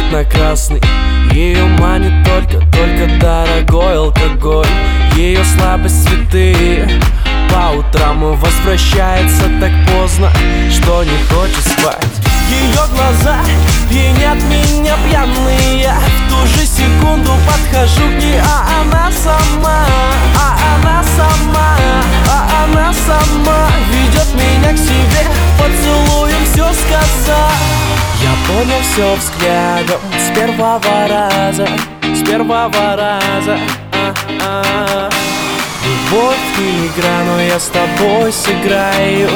на красный. Ее манит только дорогой алкоголь. Ее слабость цветы. По утрам возвращается так поздно, что не хочет спать. Ее глаза пьянят меня пьяные. Я в ту же секунду подхожу к ней, а она сама ведет меня к себе, поцелуем все сказать. Я понял все взглядом с первого раза. Любовь не игра, но я с тобой сыграю.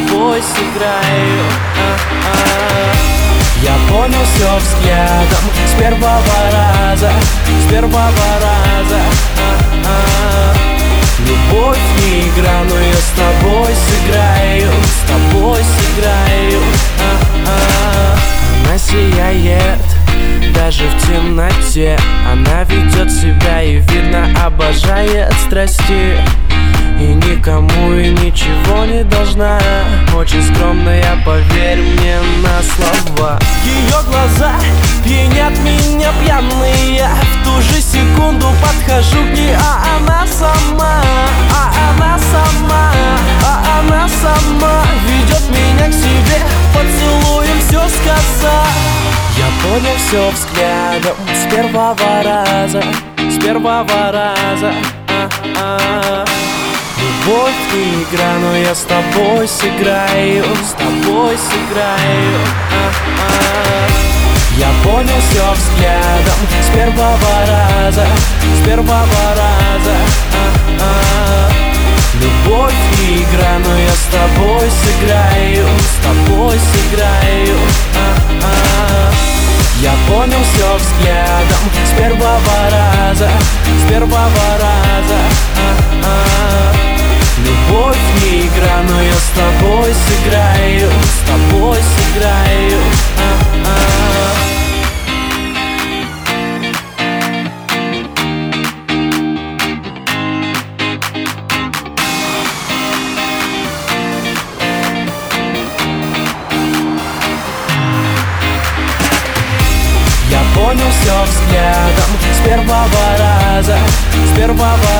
Я понял все взглядом с первого раза. Любовь не игра, но я с тобой сыграю. Она сияет даже в темноте. Она ведет себя и видно обожает страсти. И никому и ничего не должна. Очень скромная, поверь мне на слова. Ее глаза пьянят меня пьяные. Я в ту же секунду подхожу к ней, а она сама ведет меня к себе, поцелуем все сказать. Я понял все взглядом с первого раза. Любовь не игра, но я с тобой сыграю. Я понял все взглядом с первого раза. Любовь не игра, но я с тобой сыграю. Я понял все взглядом с первого раза. Любовь не игра, но я с тобой сыграю. Я понял все взглядом с первого раза.